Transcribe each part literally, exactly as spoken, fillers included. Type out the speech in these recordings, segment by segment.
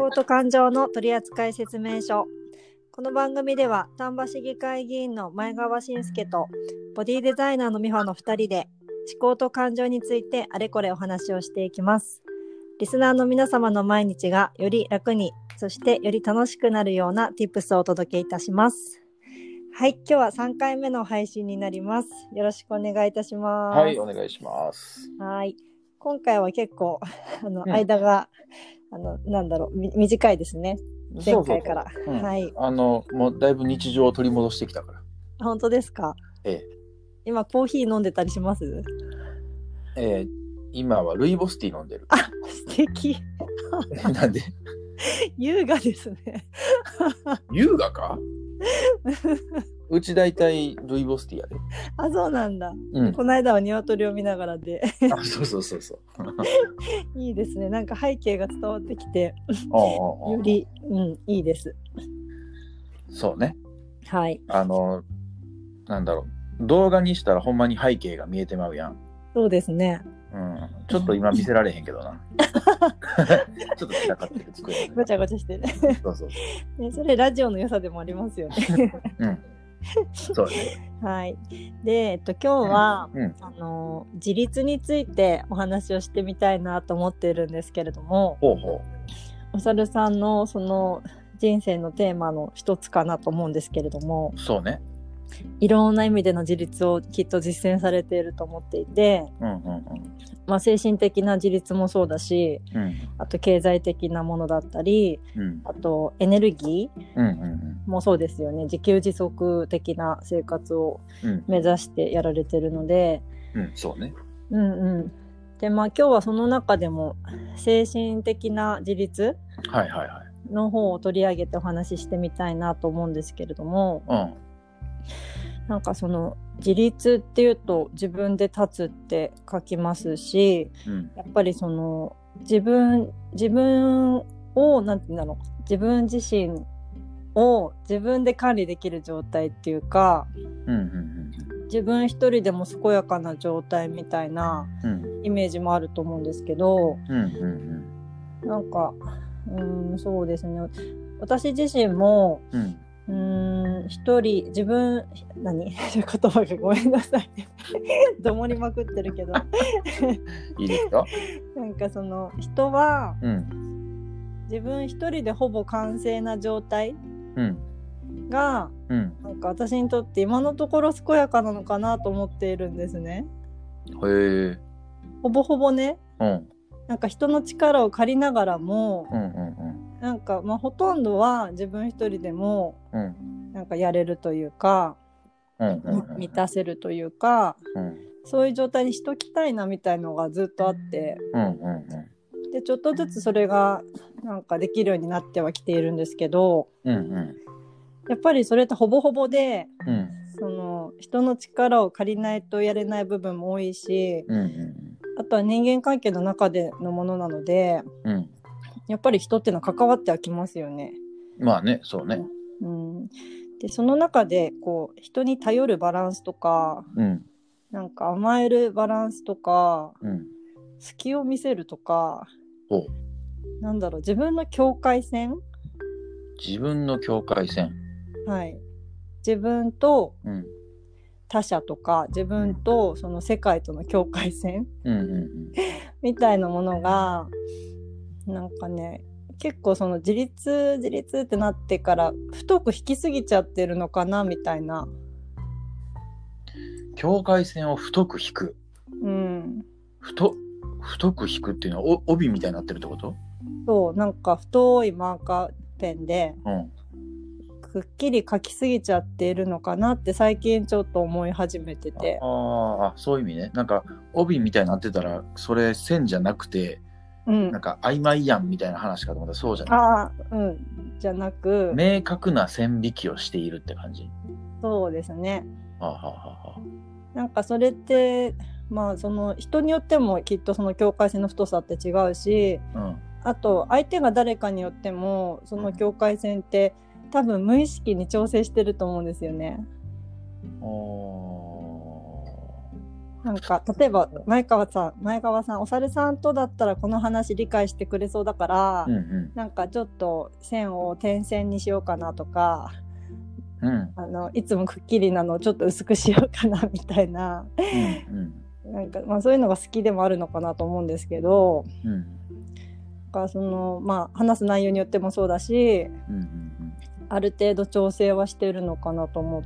思考と感情の取扱説明書。この番組では丹波市議会議員の前川信介とボディデザイナーの美穂のふたりで思考と感情についてあれこれお話をしていきます。リスナーの皆様の毎日がより楽に、そしてより楽しくなるような Tips をお届けいたします。はい、今日はさんかいめの配信になります。よろしくお願いいたします。 はい、お願いします。 はい、今回は結構あの、 うん、 間があのなんだろう短いですね。前回から。 そうそうそう、うん、 はい。 あのもうだいぶ日常を取り戻してきたから。 本当ですか。 ええ。 今コーヒー飲んでたりします？ ええ、今はルイボスティー飲んでる。 あ、素敵。 なんで？ 優雅ですね。 優雅か？うちだいたいルイボスティーやで。 あ、そうなんだ。 うん、 この間は鶏を見ながらで。 あ、そうそうそうそう。 いいですね。なんか背景が伝わってきて、 ああああより、うん、いいです。 そうね。 はい。 あのなんだろう。動画にしたらほんまに背景が見えてまうやん。 そうですね。 うん、ちょっと今見せられへんけどな。ちょっと散らかってる机、ね。 ごちゃごちゃしてる。 そうそう。 ね、それラジオの良さでもありますよね。 うん。そうね。 はい。で、えっと今日は、 うんうん、 あの自立についてお話をしてみたいなと思っているんですけれども、 ほうほおさるさんのその人生のテーマの一つかなと思うんですけれども、 そうね。 いろんな意味での自立をきっと実践されていると思っていて、 うんうんうん、 まあ、精神的な自立もそうだし、 うん、 あと経済的なものだったり、 うん、 あとエネルギー、 うんうんうんもそうですよね。自給自足的な生活を目指してやられてるので、 うん、うん、そうね。 うんうん。で、まあ今日はその中でも精神的な自立はいはいはい。 の方を取り上げてお話ししてみたいなと思うんですけれども、 うん、 なんかその自立っていうと自分で立つって書きますし、うん、やっぱりその自分自分をなんて言うんだろう、自分自身を自分で管理できる状態っていうか、うんうんうん、自分一人でも健やかな状態みたいなイメージもあると思うんですけど、うんうんうん、なんかうーんそうですね、私自身も、うんうーん一人自分何言葉がごめんなさいどもりまくってるけどいいですか？ なんかその人は、うん、自分一人でほぼ完成な状態が、うん、なんか私にとって今のところ健やかなのかなと思っているんですね。 へえ。 ほぼほぼね、うん、なんか人の力を借りながらも、うんうんうん、なんかまあほとんどは自分一人でも、うん、なんかやれるというか、うんうんうん、満たせるというか、うん、そういう状態にしときたいなみたいのがずっとあって、うんうんうん、でちょっとずつそれがなんかできるようになってはきているんですけど、うんうん、やっぱりそれってほぼほぼで、うん、その人の力を借りないとやれない部分も多いし、うんうん、あとは人間関係の中でのものなので、うん、やっぱり人っていうのは関わってはきますよね。 まあね、そうね。 うん、でその中でこう人に頼るバランスとか、うん、なんか甘えるバランスとか、うん、隙を見せるとか、なんだろう、自分の境界線自分の境界線、 はい、自分と他者とか、自分とその世界との境界線、うんうんうん、みたいなものがなんかね、結構その自立自立ってなってから太く引きすぎちゃってるのかなみたいな。 境界線を太く引く、うん、太太く引くっていうのはお帯みたいになってるってこと？ そう、なんか太いマーカーペンで、うん、くっきり書きすぎちゃっているのかなって最近ちょっと思い始めてて。 ああ、そういう意味ね。なんか帯みたいになってたらそれ線じゃなくて、うん、なんか曖昧やんみたいな話かと思ったらそうじゃない。 ああ、うん、じゃなく明確な線引きをしているって感じ。 そうですね。 はあはあはあ、 なんかそれってまあその人によってもきっとその境界線の太さって違うし、うん、あと相手が誰かによってもその境界線って多分無意識に調整してると思うんですよね。 なんか例えば前川さん前川さんお猿さんとだったらこの話理解してくれそうだから、うんうん、なんかちょっと線を点線にしようかなとか、うん、あのいつもくっきりなのをちょっと薄くしようかなみたいな、うんうん、なんかまあそういうのが好きでもあるのかなと思うんですけど、うん、なんかそのまあ話す内容によってもそうだし、うんうんうん、ある程度調整はしてるのかなと思って、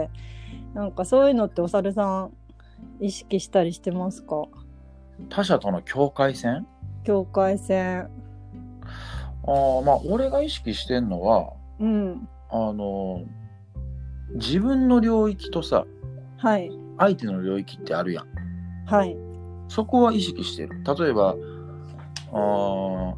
なんかそういうのってお猿さん意識したりしてますか？ 他者との境界線？ 境界線。 ああ、まあ俺が意識してんのは、うん、あの自分の領域とさ、はい、相手の領域ってあるやん。はい。そこは意識してる。例えば、あ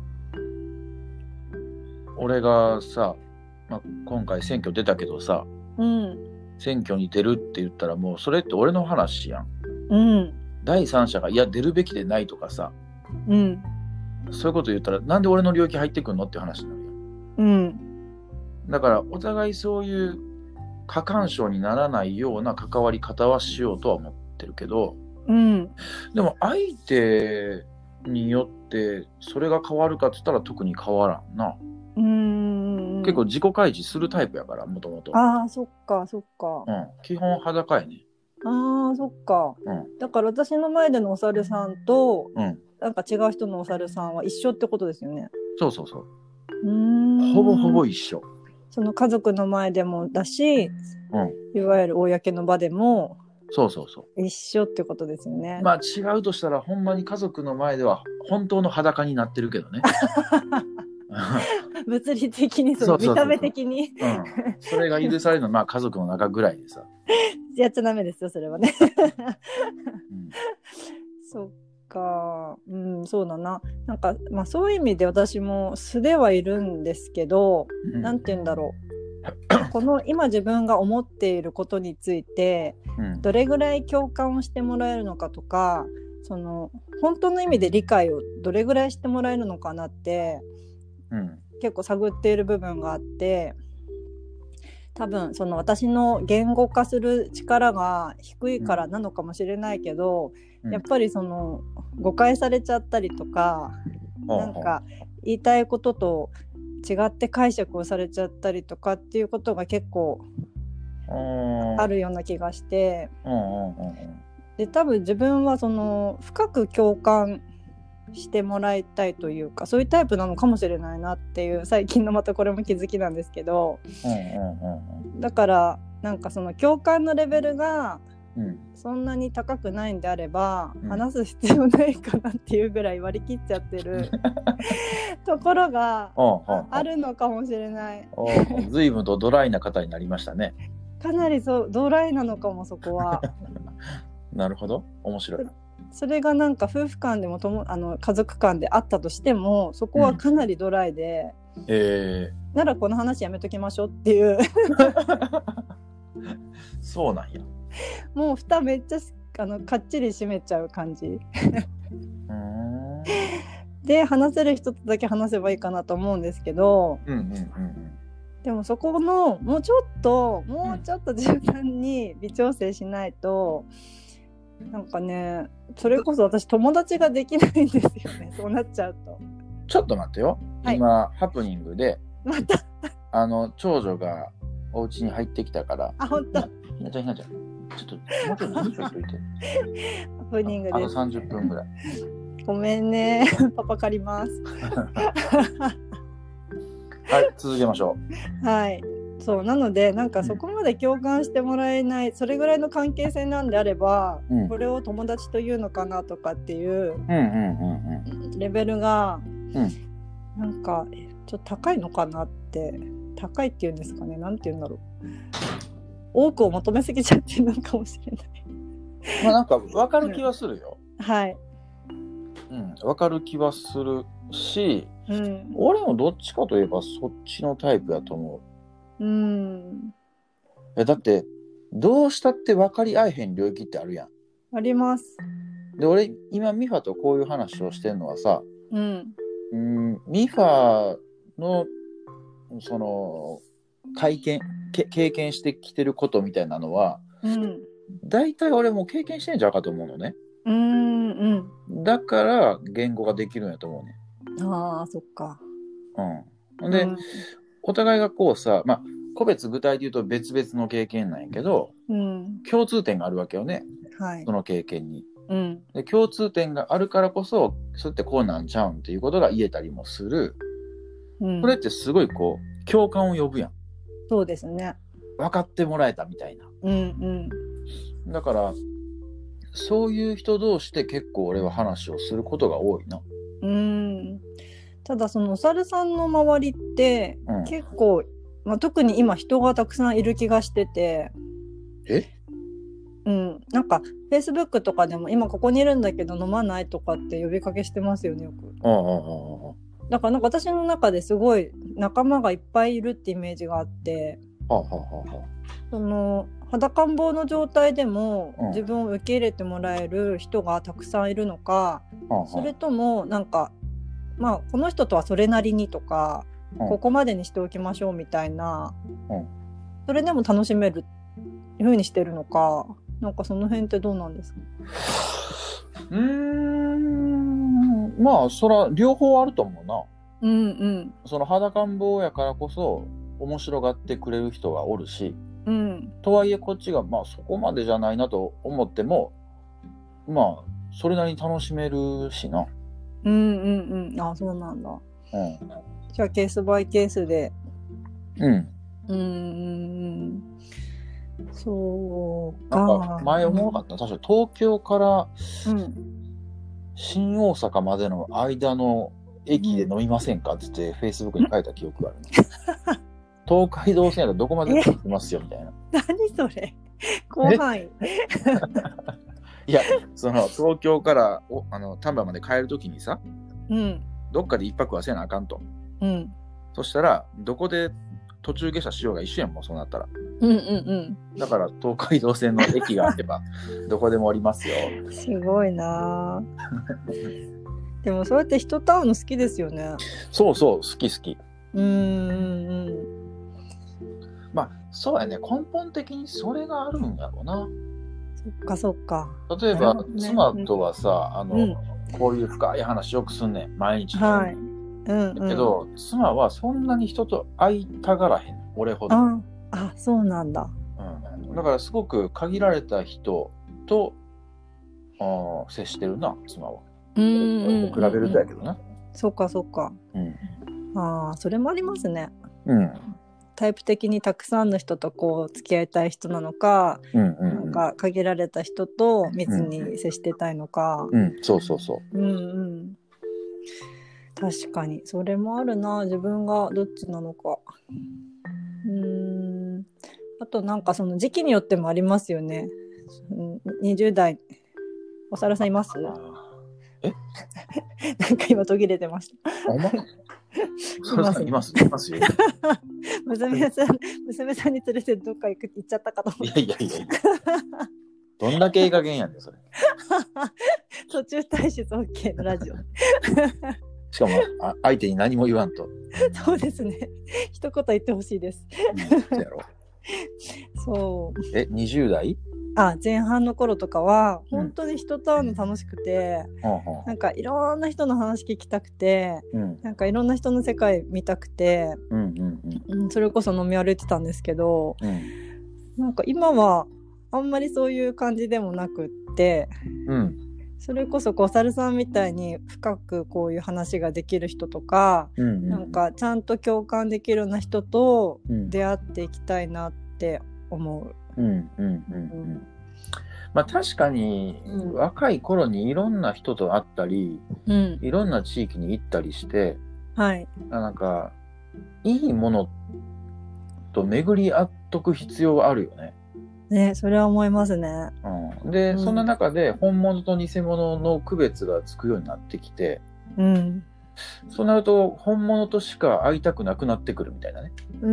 俺がさ、まあ、今回選挙出たけどさ、うん、選挙に出るって言ったらもうそれって俺の話やん。うん、第三者がいや出るべきでないとかさ、うん、そういうこと言ったらなんで俺の領域入ってくんのっていう話になるやん。うん、だからお互いそういう過干渉にならないような関わり方はしようとは思ってるけど、うん、でも相手によってそれが変わるかって言ったら特に変わらんな。うーん、結構自己開示するタイプやからもともと。ああ、そっかそっか、うん、基本裸やね。 ああ、そっか、うん、だから私の前でのお猿さんと、うん、なんか違う人のお猿さんは一緒ってことですよね。 そうそうそう。うーん、ほぼほぼ一緒。 その家族の前でもだし、うん、いわゆる公の場でもそうそうそう一緒ってことですよね。 まあ違うとしたらほんまに家族の前では本当の裸になってるけどね。 物理的にその見た目的にうん、それが許されるのはまあ家族の中ぐらいでさやっちゃダメですよそれはね。うん、そっか、うん、そうだな。なんか、まあ、そういう意味で私も素ではいるんですけど、うん、なんて言うんだろうこの今自分が思っていることについて、うん、どれぐらい共感をしてもらえるのかとか、その本当の意味で理解をどれぐらいしてもらえるのかなって、うん、結構探っている部分があって、多分その私の言語化する力が低いからなのかもしれないけど、うん、やっぱりその誤解されちゃったりとか、うん、なんか言いたいことと違って解釈をされちゃったりとかっていうことが結構あるような気がして、で多分自分はその深く共感してもらいたいというか、そういうタイプなのかもしれないなっていう最近のまたこれも気づきなんですけど、だからなんかその共感のレベルがそんなに高くないんであれば、うん、話す必要ないかなっていうぐらい割り切っちゃってるところがあるのかもしれない。 随分とドライな方になりましたね。 かなりそうドライなのかもそこは。 なるほど、面白い。 それがなんか夫婦間でもともあの家族間であったとしてもそこはかなりドライで、うんえー、ならこの話やめときましょうっていうそうなんや。 もう蓋めっちゃあのかっちり閉めちゃう感じうんで話せる人とだけ話せばいいかなと思うんですけど、うんうんうんうん、でもそこのもうちょっともうちょっと柔軟に微調整しないと、うん、なんかねそれこそ私友達ができないんですよね。そうなっちゃうと。 ちょっと待ってよ、はい、今ハプニングでまたあの長女がお家に入ってきたから。 あ、本当。 ひなちゃんひなちゃんちょっともうちょっとずつ言っといて。 ハプニングです。 あとさんじゅっぷんぐらい。 ごめんねパパ借りますはい続けましょう。はいそうなのでなんかそこまで共感してもらえない、うん、それぐらいの関係性なんであれば、うん、これを友達というのかなとかっていうレベルが、うん、なんかちょっと高いのかなって。高いっていうんですかね、なんて言うんだろう、多くを求めすぎちゃってるのかもしれない。 まあなんか分かる気はするよ、 うん、はいうん分かる気はするし、うん、俺もどっちかといえばそっちのタイプやと思う。うんえだってどうしたって分かり合えへん領域ってあるやん。 あります。 で俺今ミファとこういう話をしてるのはさ、うん、うんミファのその体験経験してきてることみたいなのは、うん、 大体俺も経験してんじゃうかと思うのね。 うんうん。 だから言語ができるんやと思うね。 ああ、そっか。 うん。で、 うん、 お互いがこうさ、まあ、個別具体で言うと別々の経験なんやけど、うん、共通点があるわけよね。はい。その経験に。うん。で、共通点があるからこそ、そうやってこうなんちゃうんっていうことが言えたりもする。うん。これってすごいこう、共感を呼ぶやん。 そうですね。 分かってもらえたみたいな。うんうん。だから、そういう人同士で結構俺は話をすることが多いな。 うん。ただそのお猿さんの周りって、うん、結構、まあ、特に今人がたくさんいる気がしてて。 え？ うん。なんか Facebook とかでも今ここにいるんだけど飲まないとかって呼びかけしてますよね、よく。ああああ。だからなんか私の中ですごい仲間がいっぱいいるってイメージがあって、ああああ、その裸ん坊の状態でも自分を受け入れてもらえる人がたくさんいるのか、うん、それともなんかまあこの人とはそれなりにとか、うん、ここまでにしておきましょうみたいな、うん、それでも楽しめる風にしてるのか、なんかその辺ってどうなんですか？ うーん、まあそら両方あると思うな。うんうん。その裸ん坊やからこそ面白がってくれる人がおるし、うん、とはいえこっちがまあそこまでじゃないなと思っても、まあそれなりに楽しめるしな。うんうんうん。あ、そうなんだ。うん。じゃあケースバイケースで。うん。うん。そうか。なんか前思わなかった。確か東京から新大阪までの間の駅で飲みませんかって言って、うん、Facebook に書いた記憶があるな。東海道線やとどこまで行きますよみたいな。何それ？広範囲。いや、その東京からおあの丹波まで帰るときにさ、うん、どっかで一泊はせなあかんと。うん、そしたらどこで途中下車しようが一緒やん、もうそうなったら。うんうんうん。だから東海道線の駅があればどこでも降りますよ。すごいな。でもそうやって人と会うの好きですよね。そうそう、好き好き。うーん。まあそうやね、根本的にそれがあるんやろうな。そっかそっか。例えば、ね、妻とはさ、あの、うん、こういう深い話よくすんねん、毎日。はい。うんうん、だけど妻はそんなに人と会いたがらへん、俺ほど。ああ、そうなんだ。うん、だからすごく限られた人とあ接してるな、妻は。うんうんうん、比べるとやけどな。そっかそっか。うん、ああ、それもありますね。うん。タイプ的にたくさんの人とこう付き合いたい人なのか、うんうんうん、なんか限られた人と密に接してたいのか。うん、うん、そうそうそう。うんうん。確かにそれもあるな、自分がどっちなのか。うーん、あとなんかその時期によってもありますよね。にじゅう代お猿さんいます？えなんか今途切れてました。あ、ま、それさんいますいますよ。娘さん娘さんに連れてどっか行く行っちゃったかと思って。いやいやいやいや。どんだけいい加減やねんそれ。途中退出 OK のラジオ。しかもあ相手に何も言わんと。そうですね。一言言ってほしいです。うん、そうやろ。そう。え、にじゅう代？あ、前半の頃とかは本当に人と会うの楽しくて、うん、なんかいろんな人の話聞きたくて、うん、なんかいろんな人の世界見たくて、うんうんうん、それこそ飲み歩いてたんですけど、うん、なんか今はあんまりそういう感じでもなくって、うん、それこそお猿さんみたいに深くこういう話ができる人とか、うんうん、なんかちゃんと共感できるような人と出会っていきたいなって思う。うんうんうんうん、まあ確かに、うん、若い頃にいろんな人と会ったり、うん、いろんな地域に行ったりして、はい、なんかいいものと巡り合っとく必要はあるよね。ね、それは思いますね。うん、で、うん、そんな中で本物と偽物の区別がつくようになってきて、うん、そうなると本物としか会いたくなくなってくるみたいなね。うん、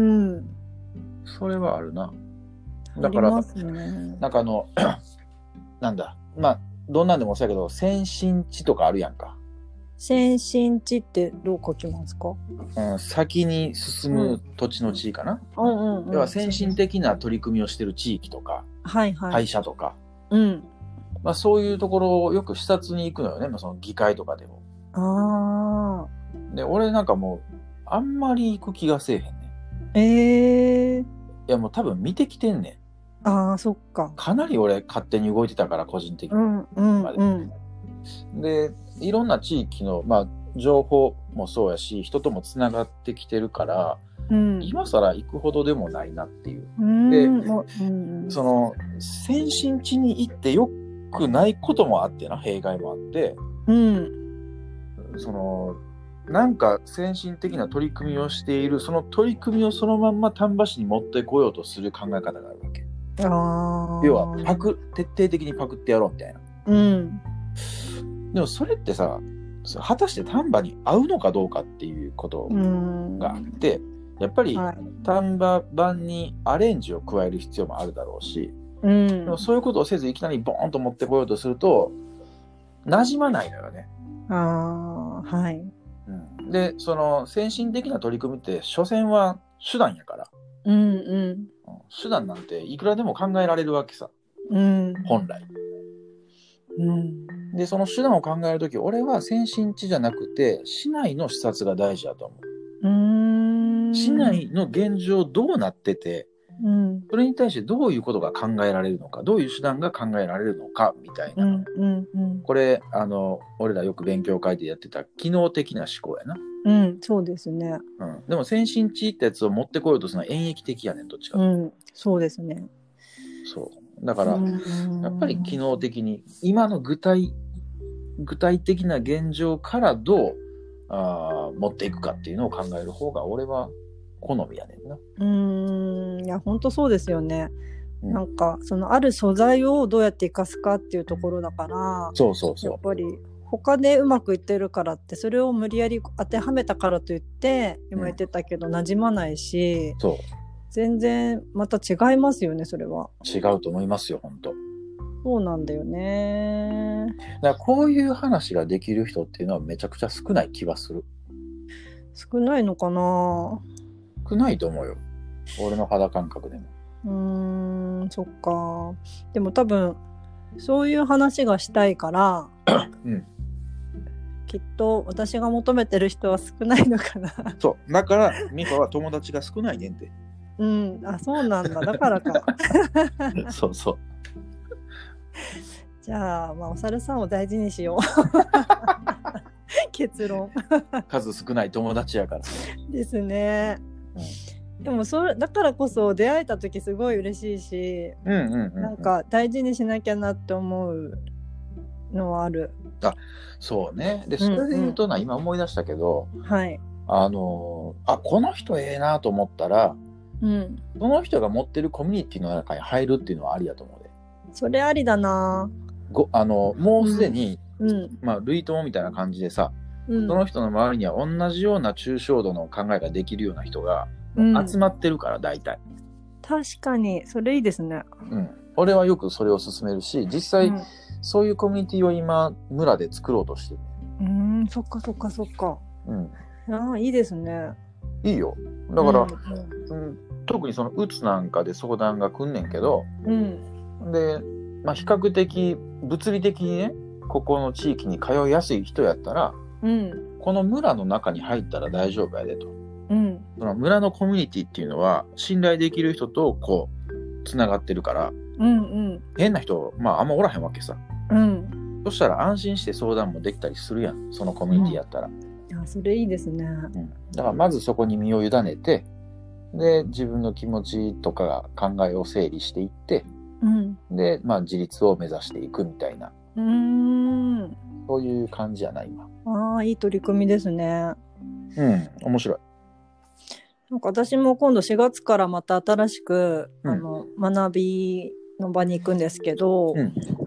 それはあるな。だから、ね、なんかあのなんだ、まあどんなんでもそうやけど先進地とかあるやんか。 先進地ってどう書きますか？ うん、先に進む土地の地位かな。 うんうんうん、 要は先進的な取り組みをしている地域とか、 はいはい、 会社とか、 うんまあ、そういうところをよく視察に行くのよね、まあ、その議会とかでも。 あで俺なんかもうあんまり行く気がせえへんね。 ええー、いやもう多分見てきてんねん。ああそっか。 かなり俺勝手に動いてたから個人的に、 うんうんうん、 でいろんな地域の、まあ、情報もそうやし人ともつながってきてるから、うん、今更行くほどでもないなっていう。 うんで、 うん、 その先進地に行ってよくないこともあってな、弊害もあって、うん、そのなんか先進的な取り組みをしているその取り組みをそのまんま丹波市に持ってこようとする考え方があるわけ。あ、要はパク徹底的にパクってやろうみたいな、うん、でもそれってさ、果たして丹波に合うのかどうかっていうことがあって、うん、やっぱり丹波版にアレンジを加える必要もあるだろうし、うん、でもそういうことをせずいきなりボーンと持ってこようとすると馴染まないのよね。あ、はい、うん、でその先進的な取り組みって所詮は手段やから、うんうん、手段なんていくらでも考えられるわけさ、うん、本来、うん、でその手段を考えるとき俺は先進地じゃなくて市内の視察が大事だと思う。うーん、市内の現状どうなってて、うん、それに対してどういうことが考えられるのか、どういう手段が考えられるのかみたいな、うんうんうん、これあの俺らよく勉強会でやってた機能的な思考やな。 うん、そうですね、 うん、でも先進地ってやつを持ってこようとするのは演疫的やねん、どっちか、うん、 そうですね。 そうだからやっぱり機能的に今の具体具体的な現状からどうあ持っていくかっていうのを考える方が俺は好みやねんな。 うーん、いや本当そうですよね、うん、なんかそのある素材をどうやって生かすかっていうところだから、 そうそうそう、 やっぱり他でうまくいってるからってそれを無理やり当てはめたからといって今言ってたけど馴染まないし、うん、そう全然また違いますよね。それは違うと思いますよ、本当。 そうなんだよね。 だからこういう話ができる人っていうのはめちゃくちゃ少ない気がする。 少ないのかな。 少ないと思うよ、俺の肌感覚でも。 うーん、そっか。でも多分そういう話がしたいから、うん、きっと私が求めてる人は少ないのかな。 そうだから美香は友達が少ないねんて。 うん、あ、そうなんだ、だからか。 そうそう。 じゃあ、まあ、お猿さんを大事にしよう。結論。 数少ない友達やから。 ですね。うん、でもそれだからこそ出会えた時すごい嬉しいし、うんうんうんうん、なんか大事にしなきゃなって思うのはある。 あ、そうね。でそれで言うとな、うんうん、今思い出したけど、はい、あのあこの人ええなと思ったら、うん、その人が持ってるコミュニティの中に入るっていうのはありだと思うで。 それありだな。 ごあのもうすでに、うん、まあ類友みたいな感じでさ、うん、その人の周りには同じような抽象度の考えができるような人が集まってるから、大体。 確かにそれいいですね。 うん、俺はよくそれを勧めるし、実際、うん、そういうコミュニティを今村で作ろうとしてる。 うーん、そっかそっかそっか。うん、ああいいですね。 いいよ。だから、うんうん、特にそのうつなんかで相談が来んねんけど、うん、で、まあ、比較的物理的にねここの地域に通いやすい人やったら、うん、この村の中に入ったら大丈夫やでと、うん、その村のコミュニティっていうのは信頼できる人とこうつながってるから、うんうん、変な人、まあ、あんまおらへんわけさ、うん、そしたら安心して相談もできたりするやん、そのコミュニティやったら、うん、 いやそれいいですね、 うん、だからまずそこに身を委ねて、で自分の気持ちとか考えを整理していって、うん、で、まあ、自立を目指していくみたいな、うーん、そういう感じじゃない今。 ああ、いい取り組みですね。 うん、面白い。 なんか私も今度しがつからまた新しく、うん、あの学びの場に行くんですけど、うん、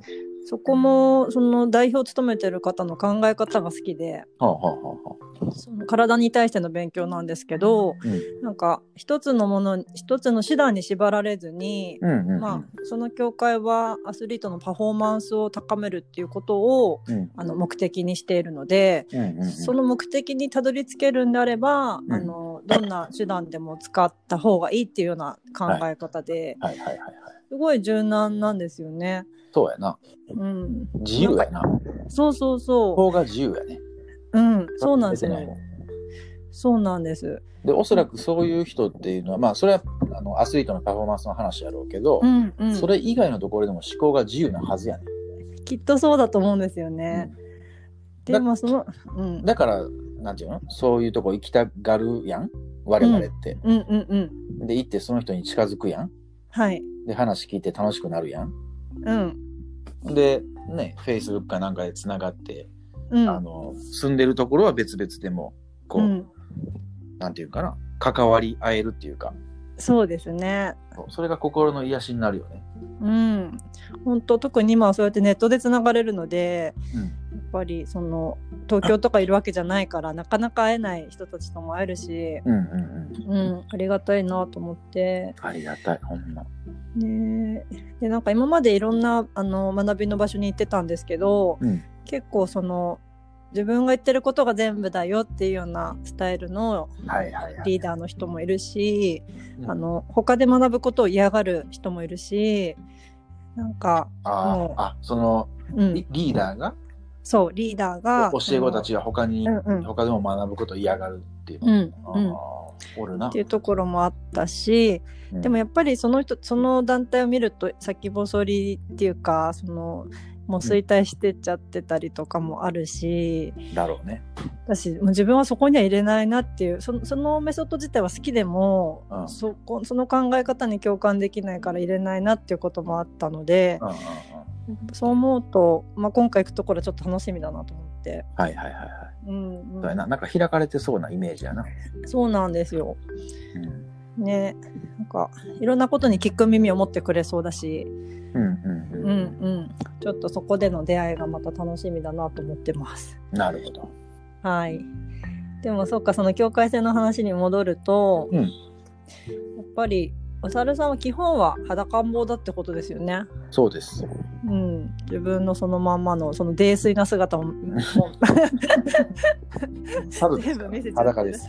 そこもその代表を務めてる方の考え方が好きで、はあはあはあ、その体に対しての勉強なんですけど、うん、なんか一つのもの一つの手段に縛られずに、うんうんうん、まあ、その協会はアスリートのパフォーマンスを高めるっていうことを、うん、あの目的にしているので、うんうんうん、その目的にたどり着けるんであれば、うん、あのどんな手段でも使った方がいいっていうような考え方で、はいはいはいはいはい、すごい柔軟なんですよね。 そうやな。うん。自由やな。 そうそうそう。 法が自由やね。 うん、そうなんですよ。そうなんです。 で、おそらくそういう人っていうのは、まあ、それはあのアスリートのパフォーマンスの話やろうけど、うんうん、それ以外のところでも思考が自由なはずやね。 きっとそうだと思うんですよね。うん、でもその、 うん、だから、なんていうの？そういうとこ行きたがるやん。我々って。うん、うんうんうん。で、行ってその人に近づくやん。はい。で、話聞いて楽しくなるやん。うん。で、ね、Facebook かなんかでつながって、うん、あの、住んでるところは別々でも、こう、うん、なんていうかな、関わり合えるっていうか。 そうですね。 それが心の癒しになるよね。 うん。本当、特に今はそうやってネットでつながれるので、うん、やっぱりその東京とかいるわけじゃないからなかなか会えない人たちとも会えるし、うんうんうん、うん、ありがたいなと思って。 ありがたい、ほんま。 ね、でなんか今までいろんなあの学びの場所に行ってたんですけど、うん、結構その自分が言ってることが全部だよっていうようなスタイルのリーダーの人もいるし、はいはいはい、あの他で学ぶことを嫌がる人もいるし、なんかもうあその、うん、リーダーがそうリーダーが教え子たちが他に、うんうん、他でも学ぶことを嫌がるっていうの、うんうん、おるなっていうところもあったし、うん、でもやっぱりその人その団体を見ると先細りっていうかそのもう衰退してっちゃってたりとかもあるし、 うん、だろうね。 私もう自分はそこには入れないなっていう そ, そのメソッド自体は好きでも、うん、そ, こその考え方に共感できないから入れないなっていうこともあったので、うんうんうん、そう思うと、まあ、今回行くところはちょっと楽しみだなと思って。 はいはいはいはい。うんうん、だな、なんか開かれてそうなイメージやな。 そうなんですよ。うん、ね、なんかいろんなことに聞く耳を持ってくれそうだし、うんうんうんうん、ちょっとそこでの出会いがまた楽しみだなと思ってます。 なるほど。 はい。でもそうか、その境界線の話に戻ると、うん、やっぱりお猿さんは基本は裸ん坊だってことですよね。 そうです。 うん、自分のそのまんまのその泥酔な姿も猿ですから、ね、裸です。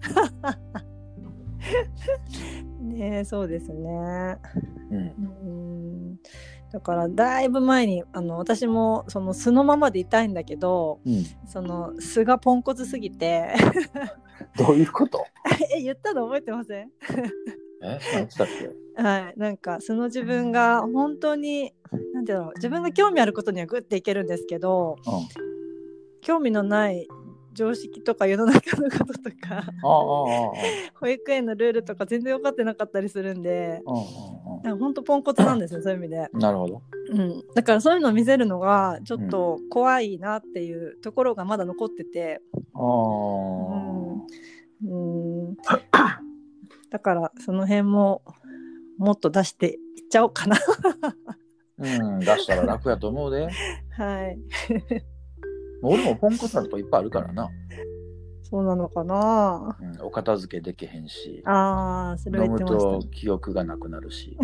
ねえ、そうですね。うん、うんだからだいぶ前にあの私もその素のままでいたいんだけど、うん、その素がポンコツすぎてどういうことえ言ったの覚えてませんえ何つったっけはい、なんかその自分が本当になんていうの自分が興味あることにはグッていけるんですけど、うん、興味のない常識とか世の中のこととかああああ保育園のルールとか全然分かってなかったりするんで、本当ポンコツなんですよそういう意味で。 なるほど、 うん、だからそういうのを見せるのがちょっと怖いなっていうところがまだ残ってて、うんうん、だからその辺ももっと出していっちゃおうかなうん、出したら楽やと思うではい俺もポンコツなとこいっぱいあるからな。 そうなのかな、 うん、お片付けできへんし、 あそれは言ってました。 飲むと記憶がなくなるし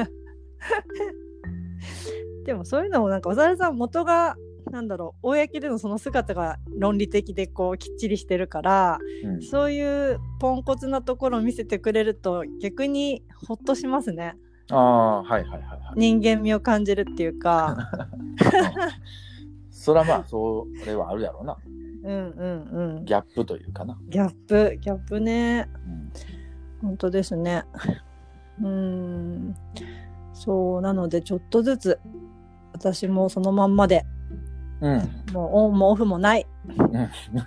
でもそういうのもなんかお猿さん元がなんだろう公でのその姿が論理的でこうきっちりしてるから、うん、そういうポンコツなところを見せてくれると逆にほっとしますね。 ああはいはいはい、はい、 人間味を感じるっていうか、 うん、それはまあそれはあるやろうな。 うんうんうん。 ギャップというかな。 ギャップギャップね、うん、本当ですね。うんそうなのでちょっとずつ私もそのまんまで、うん、もうオンもオフもない、うん、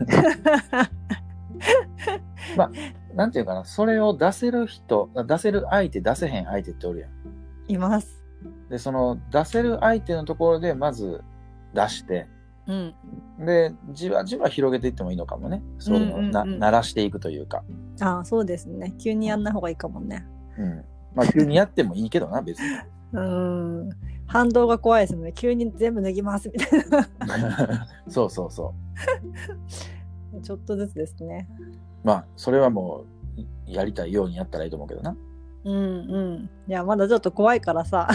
まあなんていうかな、それを出せる人出せる相手出せへん相手っておるやん。 います。 でその出せる相手のところでまず出して、うん、でじわじわ広げていってもいいのかもね。そういうのを、うんうんうん、な鳴らしていくというか。 ああそうですね。急にやんない方がいいかもね。 うん。まあ急にやってもいいけどな別に。 うん反動が怖いですもんね。急に全部脱ぎますみたいなそうそうそうちょっとずつですね。 まあそれはもうやりたいようにやったらいいと思うけどな。 うんうん。いやまだちょっと怖いからさ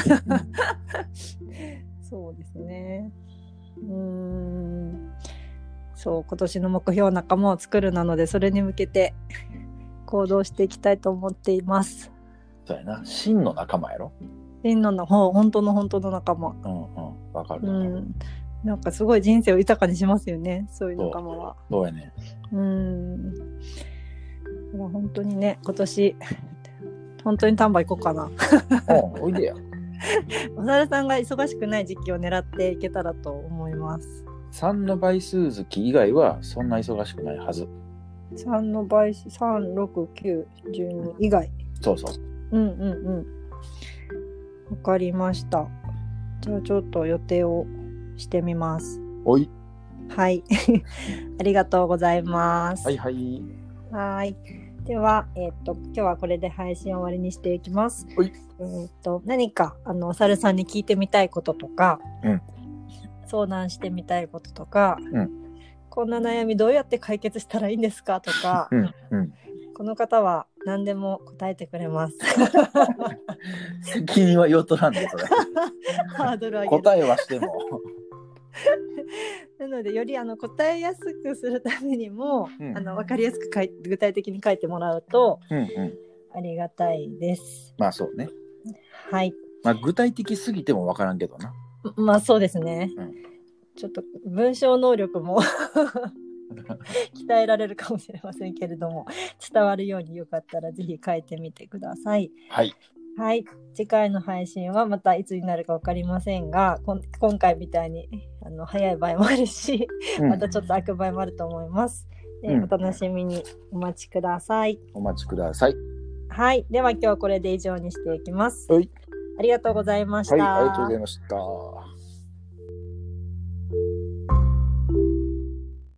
そうですね。うーんそう今年の目標仲間を作るなので、それに向けて行動していきたいと思っています。 そうやな、真の仲間やろ。 真のの本当の本当の仲間。 うんうんわかる、 うん、なんかすごい人生を豊かにしますよね、そういう仲間は。 そう、そうやね。 うん本当にね、今年本当に丹波行こうかなおおいでやお猿さんが忙しくない時期を狙っていけたらと思います。 さんの倍数月以外はそんな忙しくないはず。 さんの倍数さん、ろく、きゅう、じゅうに以外。 そうそう。 うんうんうん。わかりました。じゃあちょっと予定をしてみます。 おい。 はい。ありがとうございます。 はいはい。 はい。では、えっと、今日はこれで配信終わりにしていきます。 おい。 えっと、何か、あの、お猿さんに聞いてみたいこととか、 うん、 相談してみたいこととか、 うん、 こんな悩みどうやって解決したらいいんですかとか、 うんうん、 この方は何でも答えてくれます。 責任は言うとらんで、それ。 ハードル上げる。 答えはしても。 なのでよりあの答えやすくするためにも、うん、あの分かりやすく書い具体的に書いてもらうと、うんうん、ありがたいです。 まあそうね。 はい。 まあ具体的すぎても分からんけどな。 まあそうですね。うん、ちょっと文章能力も鍛えられるかもしれませんけれども、伝わるようによかったらぜひ書いてみてください。 はい。 はい、次回の配信はまたいつになるか分かりませんが、こん今回みたいにあの早い場合もあるし、うん、またちょっと空く場合もあると思います。で、うん、お楽しみにお待ちください。 お待ちください。 はい、では今日はこれで以上にしていきます。 はい。 ありがとうございました。 はい、ありがとうございました。